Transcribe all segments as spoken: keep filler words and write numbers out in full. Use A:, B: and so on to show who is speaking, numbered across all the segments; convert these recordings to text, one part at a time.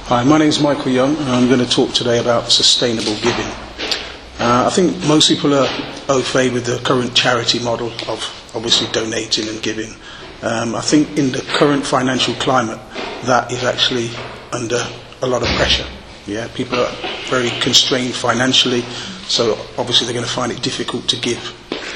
A: Hi, my name is Michael Young, and I'm going to talk today about sustainable giving. Uh, I think most people are au fait with the current charity model of obviously donating and giving. Um, I think in the current financial climate, that is actually under a lot of pressure. Yeah, people are very constrained financially, so obviously they're going to find it difficult to give.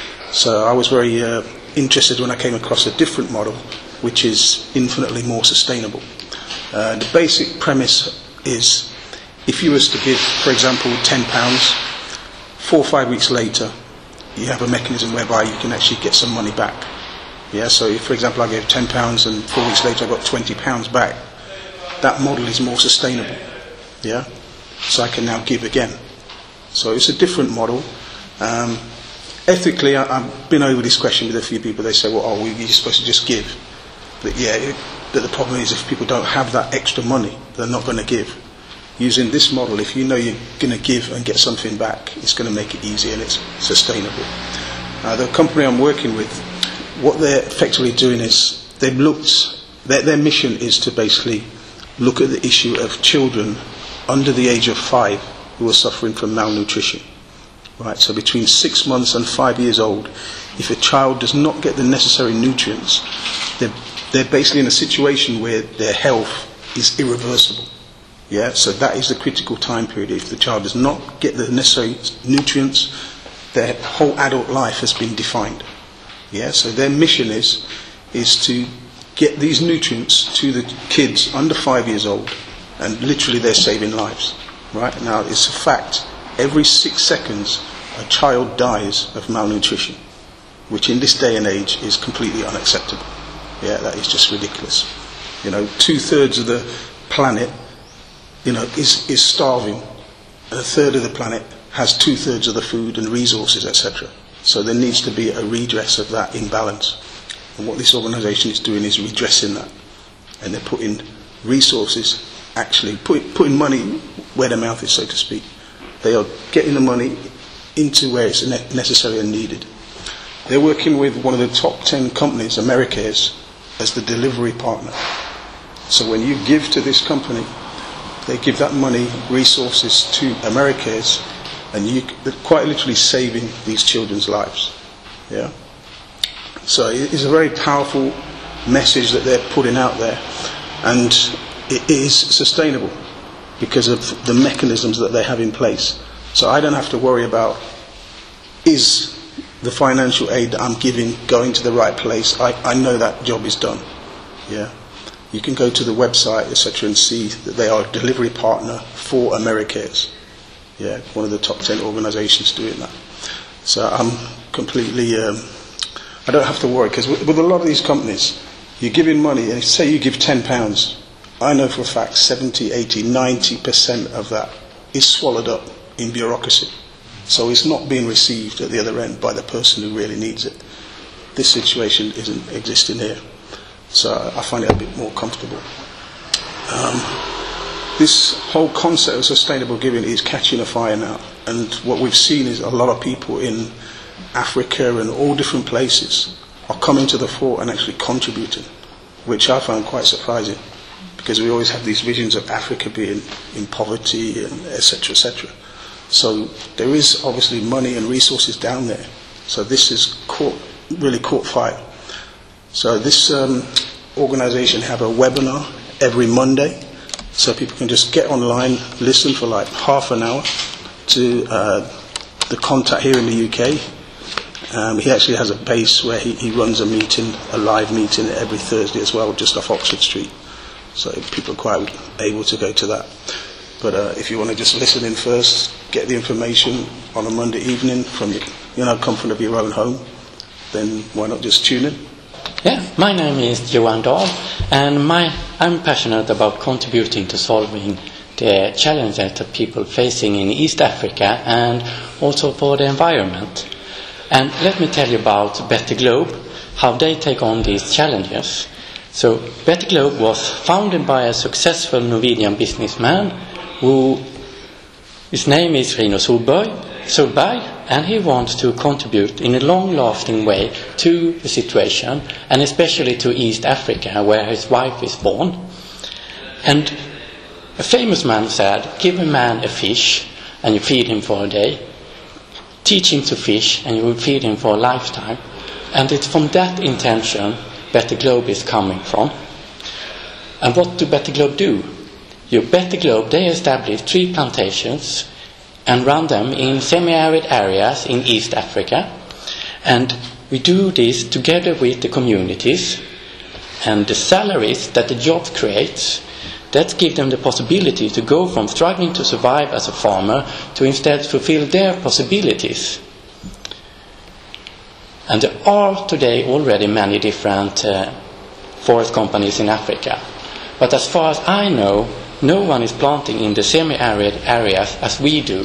A: So I was very uh, interested when I came across a different model, which is infinitely more sustainable. Uh, the basic premise is, if you was to give, for example, ten pounds, four or five weeks later, you have a mechanism whereby you can actually get some money back. Yeah, so if, for example, I gave ten pounds and four weeks later I got twenty pounds back, that model is more sustainable. Yeah, so I can now give again. So it's a different model. Um, ethically, I, I've been over this question with a few people. They say, well, oh, you're supposed to just give. But yeah, it, but the problem is if people don't have that extra money, they're not going to give. Using this model, if you know you're going to give and get something back, it's going to make it easy and it's sustainable. Uh, the company I'm working with, what they're effectively doing is they've looked, their, their mission is to basically look at the issue of children under the age of five who are suffering from malnutrition. Right, so between six months and five years old, if a child does not get the necessary nutrients, they're, they're basically in a situation where their health is irreversible. Yeah, so that is the critical time period. If the child does not get the necessary nutrients, their whole adult life has been defined. Yeah, so their mission is is to get these nutrients to the kids under five years old, and literally they're saving lives. Right, now it's a fact. Every six seconds, a child dies of malnutrition, which in this day and age is completely unacceptable. Yeah, that is just ridiculous. You know, two thirds of the planet, you know, is is starving, and a third of the planet has two thirds of the food and resources, et cetera. So there needs to be a redress of that imbalance. And what this organisation is doing is redressing that, and they're putting resources, actually put, putting money where their mouth is, so to speak. They are getting the money into where it's necessary and needed. They're working with one of the top ten companies, Americares, as the delivery partner. So when you give to this company, they give that money, resources to Americares, and you quite literally saving these children's lives. Yeah. So it's a very powerful message that they're putting out there, and it is sustainable because of the mechanisms that they have in place. So I don't have to worry about, is the financial aid that I'm giving going to the right place? I, I know that job is done. Yeah. You can go to the website, et cetera, and see that they are a delivery partner for Americares. Yeah, one of the top ten organisations doing that. So I'm completely, um, I don't have to worry, because with, with a lot of these companies, you're giving money, and say you give ten pounds, I know for a fact seventy, eighty, ninety percent of that is swallowed up in bureaucracy. So it's not being received at the other end by the person who really needs it. This situation isn't existing here. So I find it a bit more comfortable. Um, this whole concept of sustainable giving is catching a fire now. And what we've seen is a lot of people in Africa and all different places are coming to the fore and actually contributing, which I found quite surprising, because we always have these visions of Africa being in poverty and et cetera, et cetera. So there is obviously money and resources down there. So this has caught, really caught fire. So this um, organisation have a webinar every Monday, so people can just get online, listen for like half an hour to uh, the contact here in the U K. Um, he actually has a base where he, he runs a meeting, a live meeting every Thursday as well, just off Oxford Street. So people are quite able to go to that. But uh, if you want to just listen in first, get the information on a Monday evening from the you know comfort of your own home, then why not just tune in?
B: Yeah, my name is Johan Dahl, and my, I'm passionate about contributing to solving the challenges that people facing in East Africa and also for the environment. And let me tell you about Better Globe, how they take on these challenges. So Better Globe was founded by a successful Norwegian businessman who, his name is Rino Solberg, Solberg, and he wants to contribute in a long-lasting way to the situation, and especially to East Africa, where his wife is born. And A famous man said, give a man a fish and you feed him for a day. Teach him to fish and you will feed him for a lifetime. And it's from that intention Better Globe is coming from. And what do Better Globe do? Your Better Globe, they establish tree plantations and run them in semi-arid areas in East Africa. And we do this together with the communities, and the salaries that the job creates, that give them the possibility to go from struggling to survive as a farmer to instead fulfill their possibilities. And there are today already many different uh, forest companies in Africa. But as far as I know, no one is planting in the semi-arid areas as we do.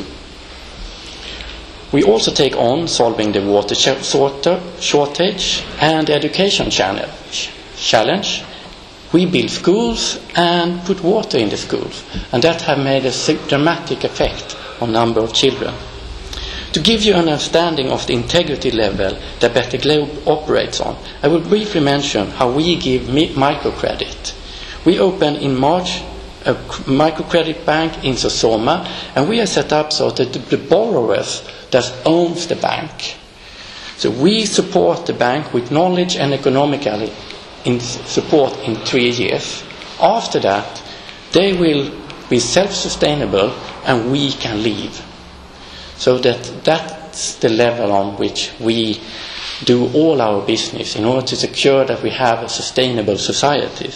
B: We also take on solving the water shortage and the education challenge. We build schools and put water in the schools, and that has made a dramatic effect on number of children. To give you an understanding of the integrity level that Better Globe operates on, I will briefly mention how we give microcredit. We opened in March a microcredit bank in Sosoma, and we are set up so that the borrowers that owns the bank. So we support the bank with knowledge and economically in support in three years. After that, they will be self-sustainable and we can leave. So that that's the level on which we do all our business in order to secure that we have a sustainable society.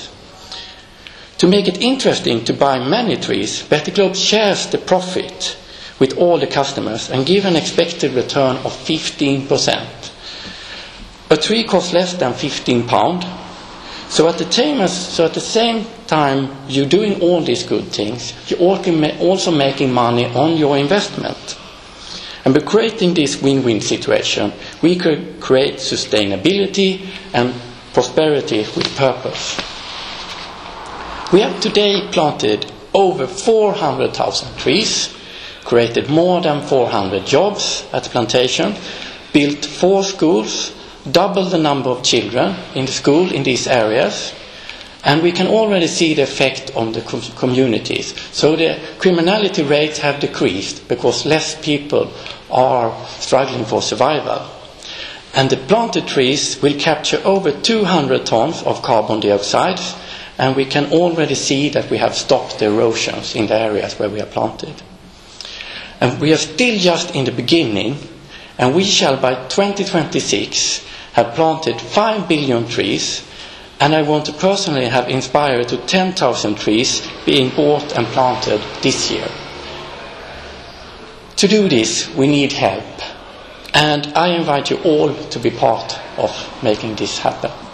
B: To make it interesting to buy many trees, Better Globe shares the profit with all the customers and give an expected return of fifteen percent. A tree costs less than fifteen pounds. So at the time, so at the same time you're doing all these good things, you're also making money on your investment. And by creating this win-win situation, we could create sustainability and prosperity with purpose. We have today planted over four hundred thousand trees, created more than four hundred jobs at the plantation, built four schools, doubled the number of children in the school in these areas, and we can already see the effect on the com- communities. So the criminality rates have decreased because less people are struggling for survival. And the planted trees will capture over two hundred tons of carbon dioxide, and we can already see that we have stopped the erosions in the areas where we are planted. And we are still just in the beginning, and we shall by twenty twenty-six have planted five billion trees, and I want to personally have inspired to ten thousand trees being bought and planted this year. To do this, we need help, and I invite you all to be part of making this happen.